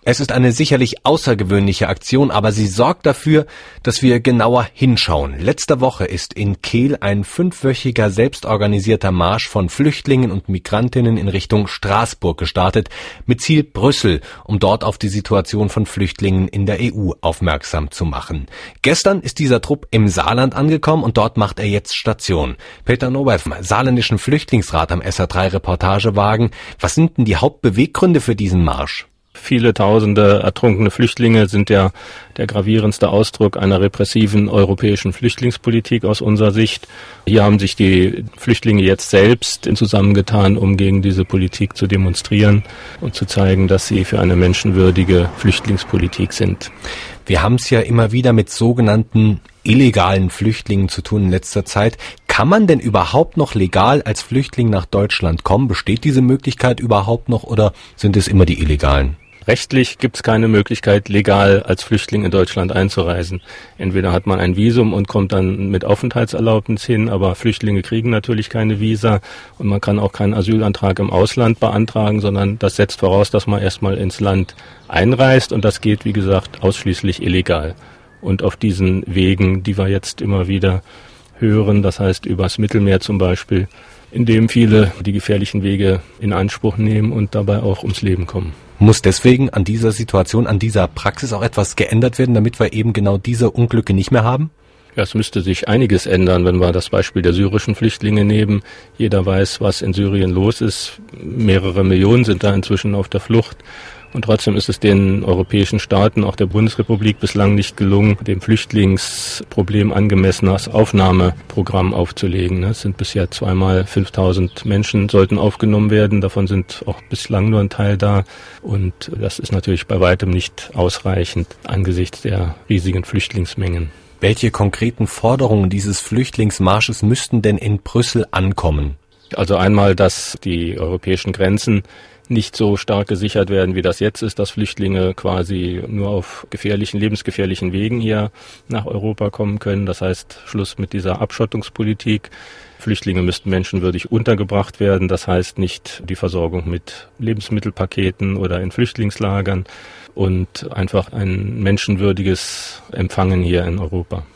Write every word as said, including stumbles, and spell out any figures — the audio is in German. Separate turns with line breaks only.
Es ist eine sicherlich außergewöhnliche Aktion, aber sie sorgt dafür, dass wir genauer hinschauen. Letzte Woche ist in Kehl ein fünfwöchiger selbstorganisierter Marsch von Flüchtlingen und Migrantinnen in Richtung Straßburg gestartet, mit Ziel Brüssel, um dort auf die Situation von Flüchtlingen in der E U aufmerksam zu machen. Gestern ist dieser Trupp im Saarland angekommen und dort macht er jetzt Station. Peter Nober vom Saarländischen Flüchtlingsrat am S R drei Reportagewagen. Was sind denn die Hauptbeweggründe für diesen Marsch?
Viele tausende ertrunkene Flüchtlinge sind ja der gravierendste Ausdruck einer repressiven europäischen Flüchtlingspolitik aus unserer Sicht. Hier haben sich die Flüchtlinge jetzt selbst zusammengetan, um gegen diese Politik zu demonstrieren und zu zeigen, dass sie für eine menschenwürdige Flüchtlingspolitik sind.
Wir haben es ja immer wieder mit sogenannten illegalen Flüchtlingen zu tun in letzter Zeit. Kann man denn überhaupt noch legal als Flüchtling nach Deutschland kommen? Besteht diese Möglichkeit überhaupt noch oder sind es immer die Illegalen?
Rechtlich gibt es keine Möglichkeit, legal als Flüchtling in Deutschland einzureisen. Entweder hat man ein Visum und kommt dann mit Aufenthaltserlaubnis hin, aber Flüchtlinge kriegen natürlich keine Visa und man kann auch keinen Asylantrag im Ausland beantragen, sondern das setzt voraus, dass man erstmal ins Land einreist und das geht, wie gesagt, ausschließlich illegal. Und auf diesen Wegen, die wir jetzt immer wieder hören, das heißt übers Mittelmeer zum Beispiel, in dem viele die gefährlichen Wege in Anspruch nehmen und dabei auch ums Leben kommen.
Muss deswegen an dieser Situation, an dieser Praxis auch etwas geändert werden, damit wir eben genau diese Unglücke nicht mehr haben?
Ja, es müsste sich einiges ändern, wenn wir das Beispiel der syrischen Flüchtlinge nehmen. Jeder weiß, was in Syrien los ist. Mehrere Millionen sind da inzwischen auf der Flucht. Und trotzdem ist es den europäischen Staaten, auch der Bundesrepublik, bislang nicht gelungen, dem Flüchtlingsproblem angemessenes Aufnahmeprogramm aufzulegen. Es sind bisher zweimal fünftausend Menschen sollten aufgenommen werden. Davon sind auch bislang nur ein Teil da. Und das ist natürlich bei weitem nicht ausreichend angesichts der riesigen Flüchtlingsmengen.
Welche konkreten Forderungen dieses Flüchtlingsmarsches müssten denn in Brüssel ankommen?
Also einmal, dass die europäischen Grenzen nicht so stark gesichert werden, wie das jetzt ist, dass Flüchtlinge quasi nur auf gefährlichen, lebensgefährlichen Wegen hier nach Europa kommen können. Das heißt, Schluss mit dieser Abschottungspolitik. Flüchtlinge müssten menschenwürdig untergebracht werden. Das heißt nicht die Versorgung mit Lebensmittelpaketen oder in Flüchtlingslagern und einfach ein menschenwürdiges Empfangen hier in Europa.